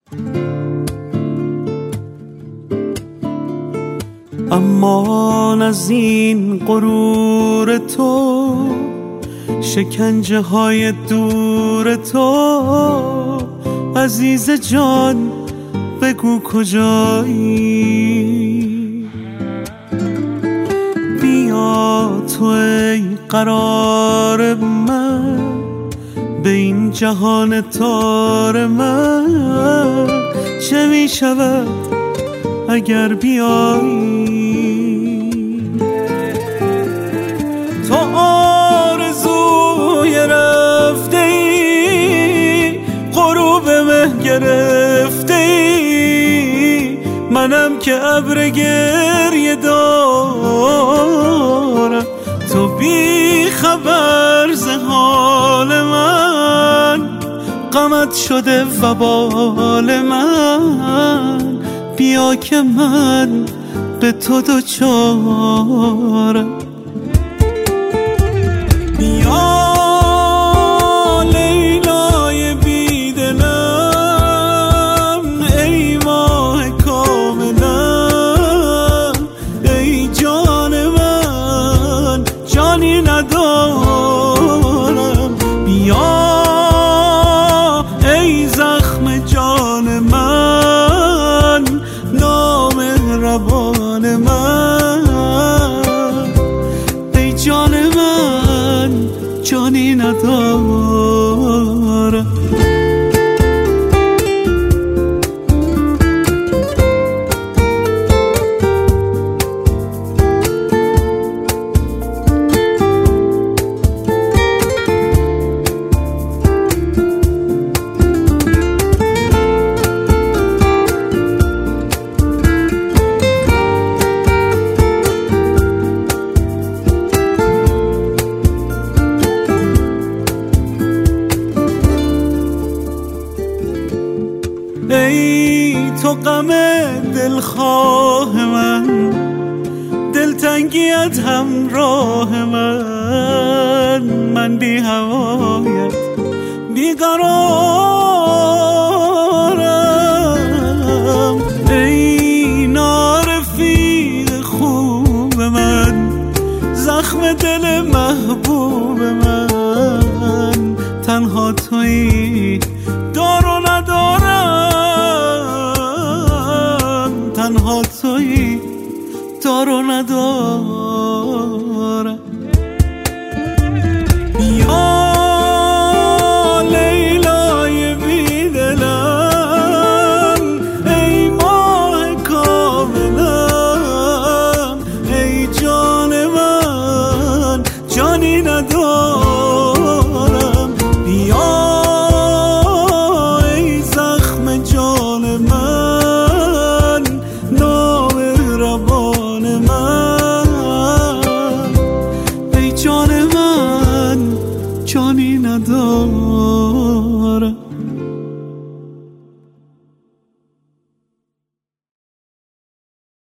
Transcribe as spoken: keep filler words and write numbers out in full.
امان از این غرور تو، شکنجه های دور تو، عزیز جان بگو کجایی؟ بیا تو ای قرار من، به این جهان تار من چه می شود اگر بیایی؟ تو آرزوی رفته ای، غروب مه گرفته ای، منم که ابر گریه دارم، تو بی خبر ز حال من، غمت شده وبال من، بیا که من به تو دوچارم. بیا لیلای بیدلم، ای ماه کاملم، ای جان من جانی ندارم. بیا ای زخم جان من، نامهربان من، ای جان من جانی ندارم. ای تو غم دلخواه من، دلتنگیت همراه من، من بی هوایت بیقرارم. ای نارفیق خوب من، زخم دل محبوب من، تنها تویی دار و ندارم، تنها تویی دار و ندارم.